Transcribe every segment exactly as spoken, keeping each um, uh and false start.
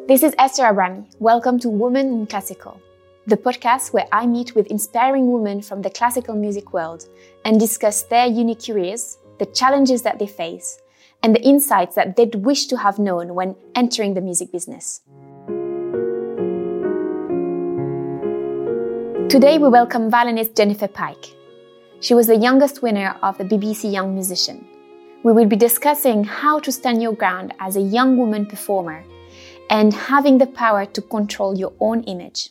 This is Esther Abrami. Welcome to Women in Classical, the podcast where I meet with inspiring women from the classical music world and discuss their unique careers, the challenges that they face, and the insights that they'd wish to have known when entering the music business. Today we welcome violinist Jennifer Pike. She was the youngest winner of the B B C Young Musician. We will be discussing how to stand your ground as a young woman performer and having the power to control your own image.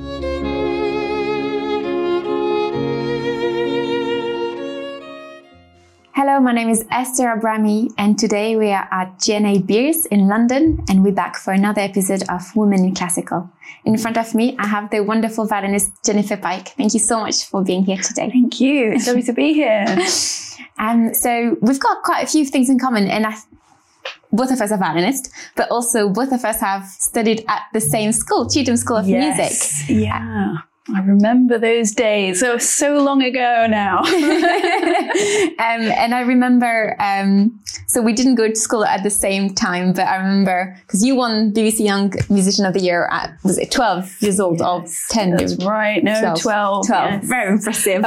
Hello, my name is Esther Abrami, and today we are at G N A Beers in London, and we're back for another episode of Women in Classical. In front of me, I have the wonderful violinist Jennifer Pike. Thank you so much for being here today. Thank you. It's lovely to be here. Um, so we've got quite a few things in common, and I, both of us are violinists, but also both of us have studied at the same school, Cheetham School of yes. Music. Yeah. I remember those days. It was so long ago now. um, and I remember, um, so we didn't go to school at the same time, but I remember, because you won B B C Young Musician of the Year at, was it twelve years old or ten? That's right. No, twelve. twelve. twelve. Yes. Very impressive.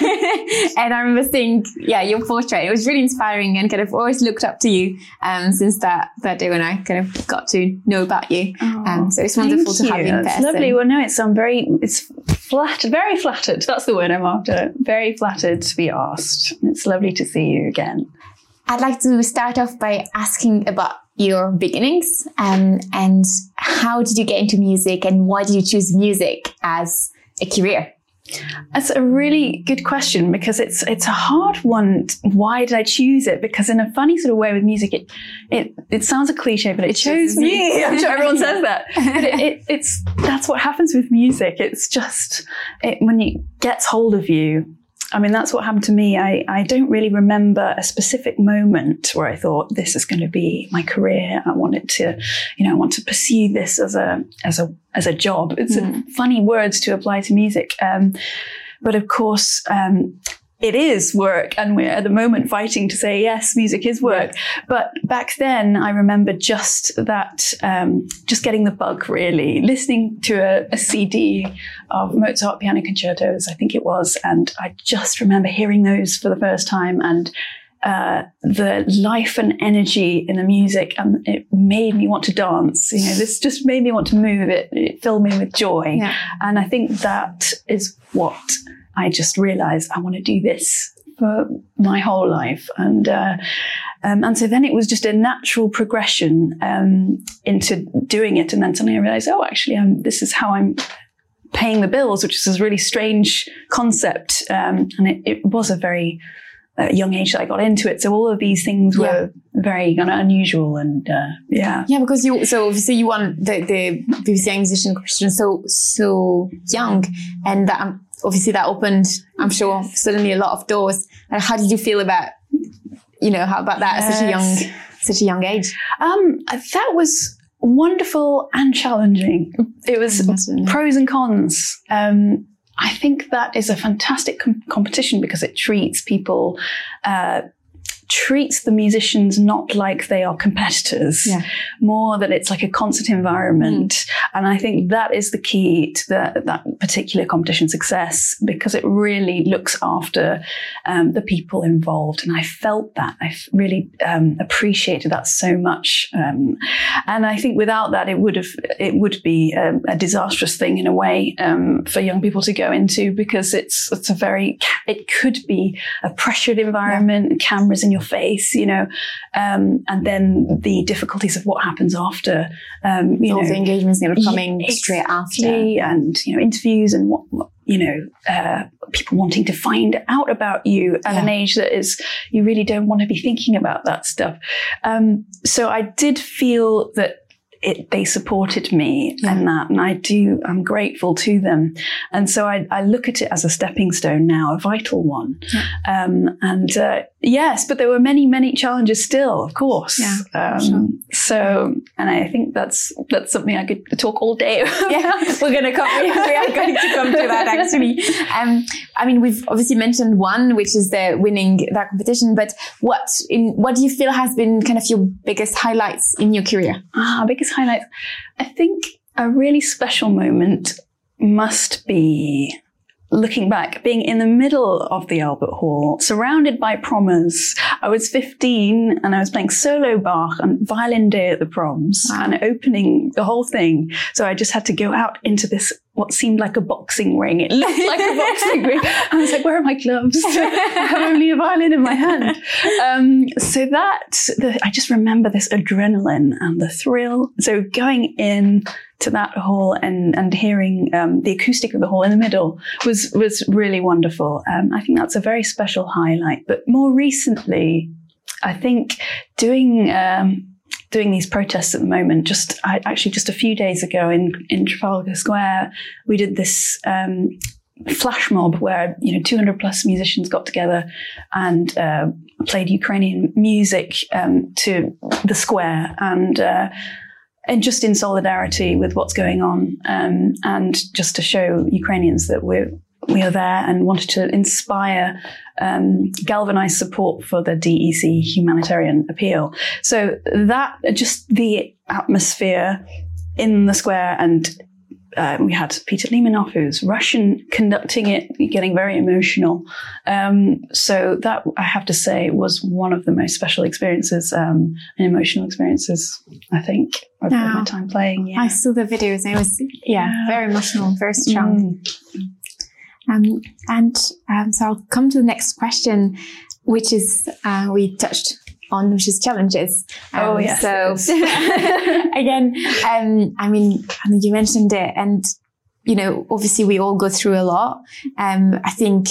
Oh. And I remember seeing, yeah, your portrait. It was really inspiring and kind of always looked up to you um, since that, that day when I kind of got to know about you. Oh, um, so it's wonderful to you. have you in That's person. lovely. Well, no, it's, I'm very, it's flattered, very flattered. That's the word I'm after. Very flattered to be asked. It's lovely to see you again. I'd like to start off by asking about your beginnings um, and how did you get into music and why did you choose music as a career? That's a really good question because it's it's a hard one. Why did I choose it? Because in a funny sort of way with music, it it, it sounds a cliche, but it chose me. I'm sure everyone says that. But it, it, it's that's what happens with music. It's just it, when it gets hold of you. I mean, that's what happened to me. I, I don't really remember a specific moment where I thought this is going to be my career. I wanted to, you know, I want to pursue this as a as a as a job. It's mm. a funny words to apply to music, um, but of course, um, it is work, and we're at the moment fighting to say yes, music is work. Yeah. But back then, I remember just that, um, just getting the bug, really, listening to a, a C D of Mozart piano concertos, I think it was, and I just remember hearing those for the first time, and uh, the life and energy in the music, and it made me want to dance. You know, this just made me want to move. It, it filled me with joy, yeah. And I think that is what I just realized I want to do this for my whole life. And, uh, um, and so then it was just a natural progression, um, into doing it. And then suddenly I realized, oh, actually, um, this is how I'm paying the bills, which is a really strange concept. Um, and it, it was a very uh, young age that I got into it. So all of these things were yeah. very kind of unusual and, uh, yeah. Yeah, because you, so obviously you won the, the B B C Young Musician competition so, so young, and that, um, obviously that opened, I'm sure, suddenly a lot of doors. And how did you feel about, you know, how about that yes. at such a young, such a young age? Um, that was wonderful and challenging. It was Definitely. pros and cons. Um, I think that is a fantastic com- competition because it treats people, uh, treats the musicians not like they are competitors, yeah. more that it's like a concert environment. Mm. And I think that is the key to the, that particular competition success, because it really looks after um, the people involved. And I felt that. I really um, appreciated that so much. Um, and I think without that, it would have, it would be a, a disastrous thing in a way um, for young people to go into, because it's, it's a very, it could be a pressured environment, yeah. cameras in your face, you know, um, and then the difficulties of what happens after, um, you all know, the engagements that are coming yeah, straight after, and you know, interviews and what, what you know, uh, people wanting to find out about you at yeah. an age that is, you really don't want to be thinking about that stuff. Um, so I did feel that It, they supported me yeah. and that, and I do, I'm grateful to them. And so I, I look at it as a stepping stone now, a vital one. Yeah. Um, and, uh, yes, but there were many, many challenges still, of course. Yeah, um, sure. So, and I think that's that's something I could talk all day about. Yeah, we're gonna come. We are going to come to that actually. Um, I mean, we've obviously mentioned one, which is the winning that competition. But what in what do you feel has been kind of your biggest highlights in your career? Ah, biggest highlights. I think a really special moment must be looking back, being in the middle of the Albert Hall, surrounded by prommers. I was fifteen and I was playing solo Bach and violin day at the proms wow. and opening the whole thing. So I just had to go out into this, what seemed like a boxing ring. It looked like a boxing ring. I was like, where are my gloves? I have only a violin in my hand. Um, so that, the, I just remember this adrenaline and the thrill. So going in to that hall and, and hearing um, the acoustic of the hall in the middle was, was really wonderful. Um, I think that's a very special highlight. But more recently, I think doing... Um, doing these protests at the moment, just I, actually just a few days ago in, in Trafalgar Square, we did this um, flash mob where, you know, two hundred plus musicians got together and uh, played Ukrainian music um, to the square and uh, and just in solidarity with what's going on um, and just to show Ukrainians that we're we are there and wanted to inspire, um, galvanize support for the D E C humanitarian appeal. So that, just the atmosphere in the square, and uh, we had Peter Limonov, who's Russian, conducting it, getting very emotional. Um, so that, I have to say, was one of the most special experiences um, and emotional experiences, I think, of yeah. my time playing. Yeah. I saw the videos. It was, yeah, yeah. very emotional, very strong. Mm. Um, and um, so I'll come to the next question, which is uh, we touched on, which is challenges. Um, oh yes. So again, um, I mean, I mean, you mentioned it, and you know, obviously we all go through a lot. Um, I think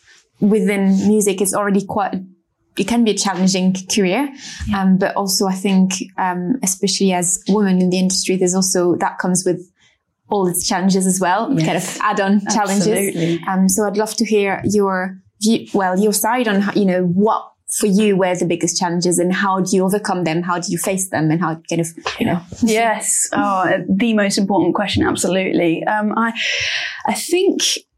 within music, it's already quite. It can be a challenging career, yeah. um, but also I think, um, especially as women in the industry, there's also that comes with all its challenges as well, yes. kind of add-on challenges. Absolutely. Um, so I'd love to hear your view, well, your side on how, you know, what for you were the biggest challenges and how do you overcome them? How do you face them and how kind of, you know? Yes. Oh, the most important question. Absolutely. Um, I, I think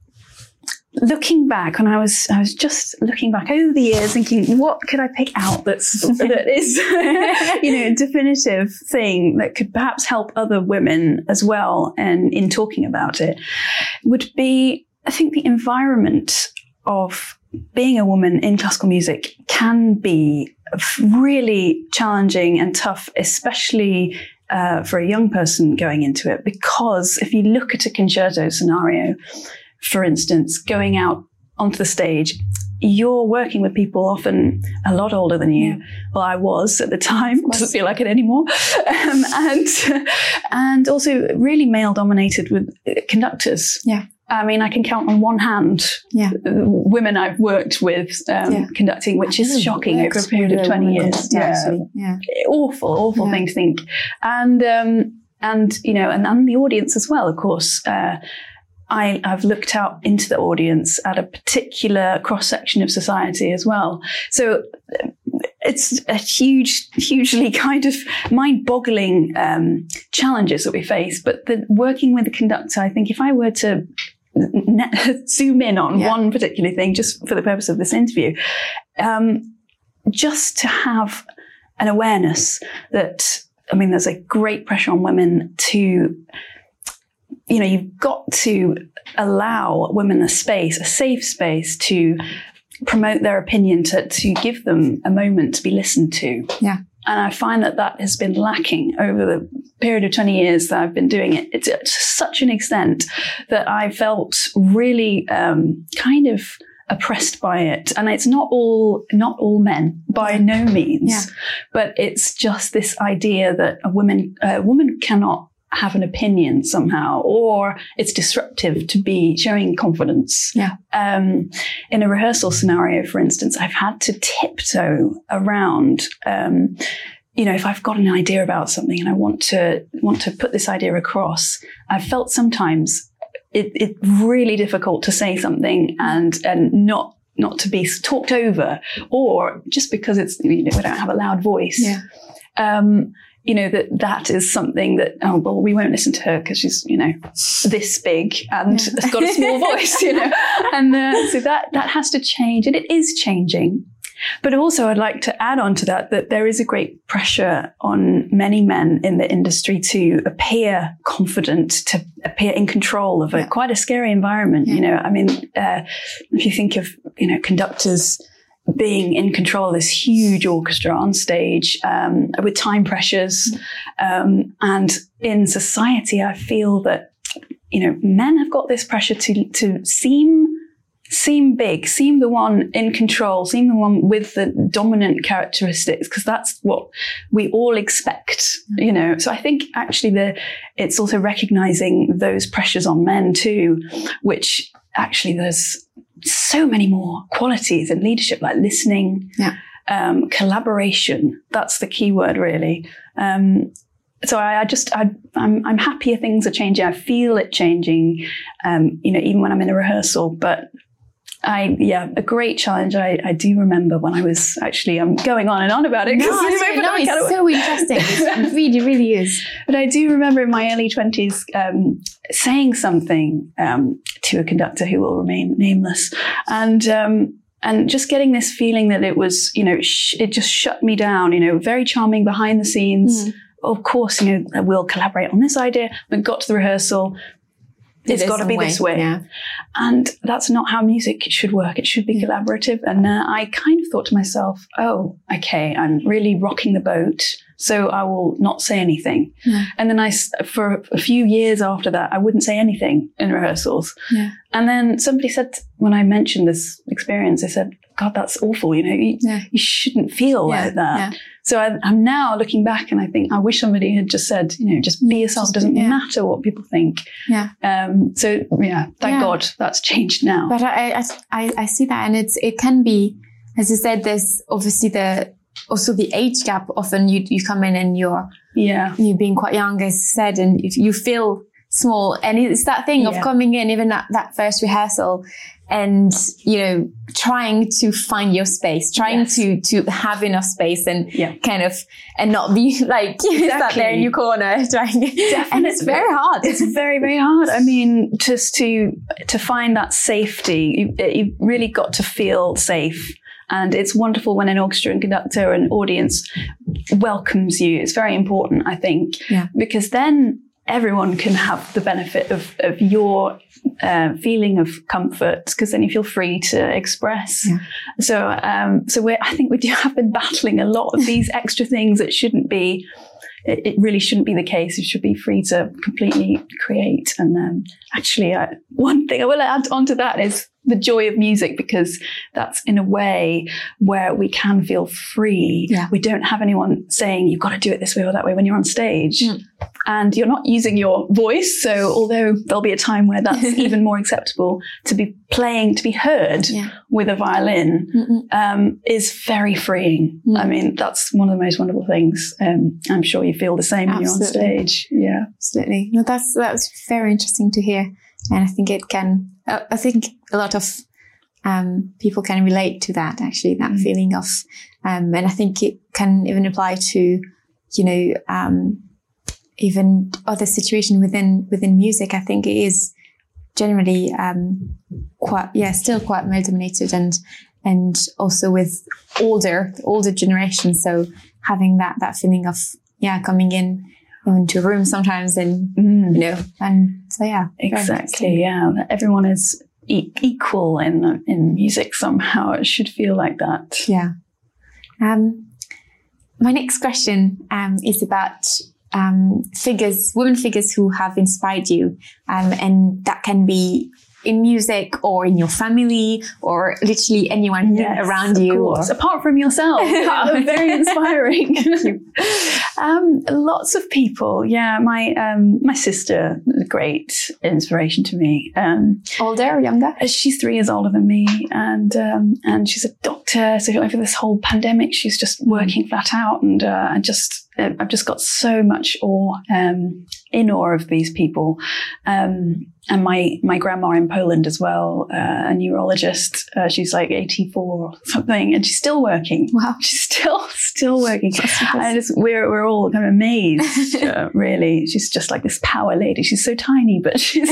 looking back, when I was, I was just looking back over the years thinking, what could I pick out that's, that is, you know, a definitive thing that could perhaps help other women as well. And in talking about it would be, I think the environment of being a woman in classical music can be really challenging and tough, especially uh, for a young person going into it. Because if you look at a concerto scenario, for instance, going out onto the stage, you're working with people often a lot older than you. Well, I was at the time. Doesn't feel like it anymore. Um, and and also really male-dominated with conductors. Yeah. I mean, I can count on one hand yeah. women I've worked with um, yeah. conducting, which is shocking over a period of twenty years. Yeah. yeah. Awful, awful yeah. thing to think. And, um, and you know, and, and the audience as well, of course. Uh, I, I've looked out into the audience at a particular cross-section of society as well. So it's a huge, hugely kind of mind-boggling um, challenges that we face. But the, working with the conductor, I think if I were to net, zoom in on yeah. one particular thing, just for the purpose of this interview, um, just to have an awareness that, I mean, there's a great pressure on women to... You know, you've got to allow women a space, a safe space to promote their opinion, to, to give them a moment to be listened to. Yeah. And I find that that has been lacking over the period of twenty years that I've been doing it. It's to such an extent that I felt really um, kind of oppressed by it. And it's not all, not all men, by no means. Yeah. But it's just this idea that a woman, a woman cannot have an opinion somehow, or it's disruptive to be showing confidence. Yeah. Um, in a rehearsal scenario, for instance, I've had to tiptoe around, um, you know, if I've got an idea about something and I want to, want to put this idea across, I've felt sometimes it, it's really difficult to say something and, and not not to be talked over, or just because it's, you know, we don't have a loud voice. Yeah. Um, you know, that that is something that, oh, well, we won't listen to her because she's, you know, this big and yeah. has got a small voice, you know. And uh, so that, that has to change, and it is changing. But also I'd like to add on to that, that there is a great pressure on many men in the industry to appear confident, to appear in control of a yeah. quite a scary environment. Yeah. You know, I mean, uh, if you think of, you know, conductors being in control of this huge orchestra on stage, um, with time pressures. Um, and in society, I feel that, you know, men have got this pressure to, to seem, seem big, seem the one in control, seem the one with the dominant characteristics, because that's what we all expect, you know. So I think actually the, it's also recognizing those pressures on men too, which actually there's so many more qualities in leadership, like listening, yeah. um, collaboration. That's the key word, really. Um, so I, I just, I, I'm, I'm happier things are changing. I feel it changing, um, you know, even when I'm in a rehearsal. But I, yeah, a great challenge. I, I do remember when I was actually, I'm going on and on about it. No, it's, no, it's so interesting. It really, really is. But I do remember in my early twenties, um, saying something, um, to a conductor who will remain nameless, and, um, and just getting this feeling that it was, you know, sh- it just shut me down, you know, very charming behind the scenes. Mm. Of course, you know, we'll collaborate on this idea. We got to the rehearsal. It's got to be way. this way. Yeah. And that's not how music should work. It should be yeah. collaborative. And uh, I kind of thought to myself, oh, okay, I'm really rocking the boat, so I will not say anything. Yeah. And then I, for a few years after that, I wouldn't say anything in rehearsals. Yeah. And then somebody said, when I mentioned this experience, they said, God, that's awful. You know, you, yeah. you shouldn't feel yeah. like that. Yeah. So I, I'm now looking back and I think I wish somebody had just said, you know, just be yourself. It doesn't yeah. matter what people think. Yeah. Um, so yeah, thank yeah. God that's changed now. But I, I, I see that, and it's, it can be, as you said, there's obviously the, also the age gap. Often you, you come in and you're, yeah, you're being quite young, as you said, and you feel small. And it's that thing yeah. of coming in, even at that first rehearsal, and, you know, trying to find your space, trying yes. to, to have enough space and yeah. kind of, and not be like, exactly. sat there in your corner trying. Definitely. And it's very hard. It's very, very hard. I mean, just to, to find that safety, you, you've really got to feel safe. And it's wonderful when an orchestra and conductor and audience welcomes you. It's very important, I think, yeah. because then everyone can have the benefit of, of your uh, feeling of comfort, because then you feel free to express. Yeah. So, um, so we're, I think we do have been battling a lot of these extra things that shouldn't be, it, it really shouldn't be the case. You should be free to completely create. And um, actually, uh, one thing I will add on to that is the joy of music, because that's in a way where we can feel free. Yeah. We don't have anyone saying you've got to do it this way or that way when you're on stage. Mm. And you're not using your voice. So although there'll be a time where that's even more acceptable, to be playing, to be heard yeah. with a violin, um, is very freeing. Mm. I mean, that's one of the most wonderful things. Um, I'm sure you feel the same Absolutely. When you're on stage. Yeah. Absolutely. No, that's, that was very interesting to hear. And I think it can, uh, I think a lot of um, people can relate to that, actually, that mm. feeling of, um, and I think it can even apply to, you know, um, even other situation within, within music. I think it is generally, um, quite, yeah, still quite male dominated, and, and also with older, older generations. So having that, that feeling of, yeah, coming in, into a room sometimes, and mm. you know, and so yeah, exactly, yeah. Everyone is e- equal in in music somehow. It should feel like that. Yeah. Um, my next question um is about um figures, women figures who have inspired you, um, and that can be in music or in your family or literally anyone yes, around you. Or... Apart from yourself. Very inspiring. um, lots of people. Yeah. My, um, my sister, a great inspiration to me. Um, older or younger? She's three years older than me. And, um, and she's a doctor. So over this whole pandemic, she's just working flat out and, uh, and just I've just got so much awe, um, in awe of these people. Um, and my, my grandma in Poland as well, uh, a neurologist, uh, she's like eighty-four or something, and she's still working. Wow. She's still, still working. And it's, we're, we're all kind of amazed, uh, really. She's just like this power lady. She's so tiny, but she's,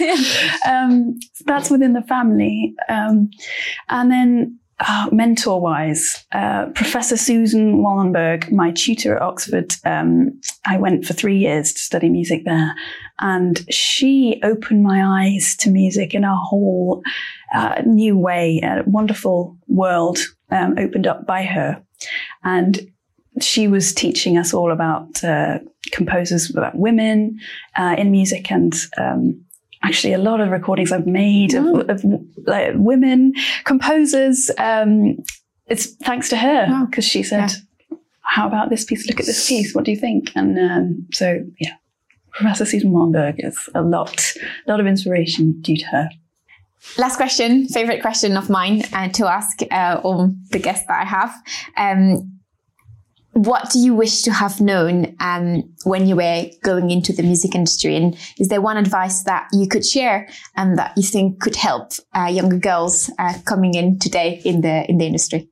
um, that's within the family. Um, and then, Uh, mentor-wise, uh, Professor Susan Wallenberg, my tutor at Oxford, um, I went for three years to study music there, and she opened my eyes to music in a whole uh, new way. A wonderful world um, opened up by her, and she was teaching us all about uh, composers, about women uh, in music, and um, actually, a lot of recordings I've made of, oh. of like, women composers. Um, it's thanks to her, because she said, yeah. "How about this piece? Look at this piece. What do you think?" And um, so, yeah, Professor Susan Wallenberg is a lot, a lot of inspiration due to her. Last question, favorite question of mine, and uh, to ask uh, all the guests that I have. Um, What do you wish to have known um, when you were going into the music industry? And is there one advice that you could share and that you think could help uh, younger girls uh, coming in today in the in the industry?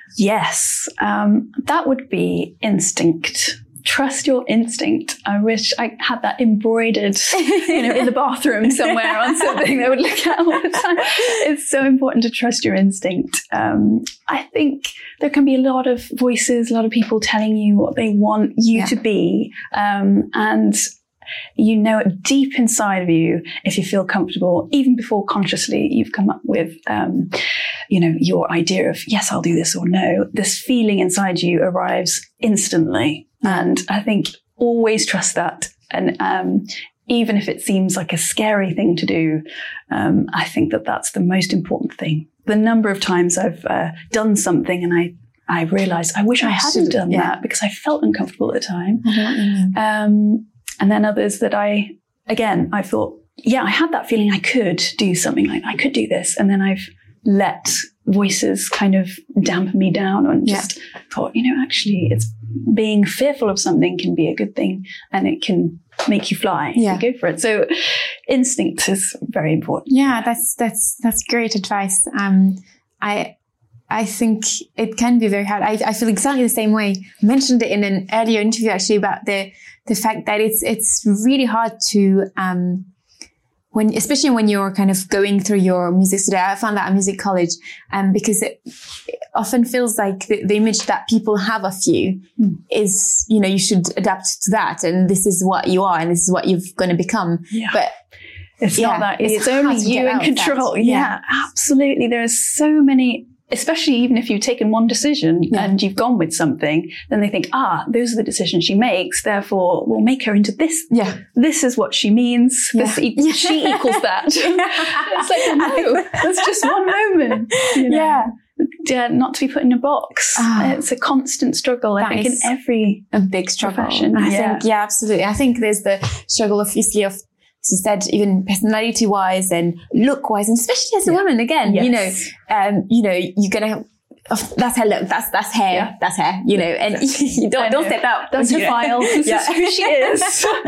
Yes, um, that would be instinct. Trust your instinct. I wish I had that embroidered, you know, in the bathroom somewhere on something that would look at all the time. It's so important to trust your instinct. Um, I think there can be a lot of voices, a lot of people telling you what they want you yeah. to be. Um, and you know it deep inside of you, if you feel comfortable, even before consciously you've come up with, um, you know, your idea of, yes, I'll do this, or no, this feeling inside you arrives instantly. And I think always trust that. And um, even if it seems like a scary thing to do, um, I think that that's the most important thing. The number of times I've uh, done something and I, I realized I wish I hadn't done yeah. that because I felt uncomfortable at the time. Mm-hmm. Um, and then others that I, again, I thought, yeah, I had that feeling I could do something like that. I could do this. And then I've let voices kind of dampen me down and just yeah. thought, you know, actually it's being fearful of something can be a good thing and it can make you fly. Yeah. So go for it. So instinct is very important. Yeah, that's, that's, that's great advice. Um, I, I think it can be very hard. I, I feel exactly the same way. I mentioned it in an earlier interview actually about the, the fact that it's, it's really hard to, um, when, especially when you're kind of going through your music study. I found that at music college, um, because it, it often feels like the, the image that people have of you mm. is, you know, you should adapt to that. And this is what you are and this is what you're going to become. Yeah. But it's yeah, not that. It's, it's only you in control. Yeah, yeah, absolutely. There are so many, especially even if you've taken one decision yeah. and you've gone with something, then they think, ah, those are the decisions she makes. Therefore, we'll make her into this. Yeah. This is what she means. Yeah. This e- she equals that. Yeah. It's like, no, that's just one moment. You know? Yeah. Yeah, not to be put in a box. Oh, it's a constant struggle, I think, in every a big struggle. Profession. I yeah. think, yeah, absolutely. I think there's the struggle, obviously, of, as you said, even personality wise and look wise, and especially as a yeah. woman, again, yes. you know, um, you know, you're gonna, oh, that's her look, that's, that's hair, yeah. that's hair, you know, and you don't, don't step out. That's her file. This yeah. is who she is.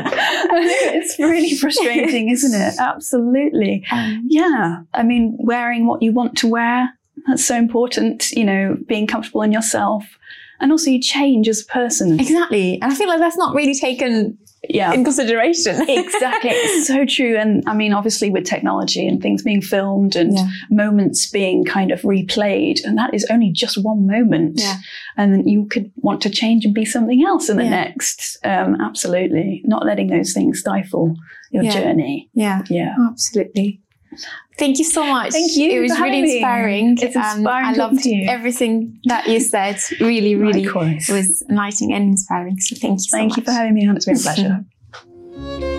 It's really frustrating, isn't it? Absolutely. Um, yeah. I mean, wearing what you want to wear, that's so important, you know, being comfortable in yourself. And also you change as a person. Exactly. And I feel like that's not really taken yeah. in consideration. Exactly. It's so true. And I mean, obviously with technology and things being filmed and yeah. moments being kind of replayed, and that is only just one moment. Yeah. And then you could want to change and be something else in the yeah. next. Um, absolutely. Not letting those things stifle your yeah. journey. Yeah. Yeah. Absolutely. Thank you so much. Thank you. It was really inspiring. It's inspiring. Um, I loved everything that you said. Really, really Likewise. was enlightening and inspiring. So thank you so thank much. Thank you for having me on. It's been a pleasure.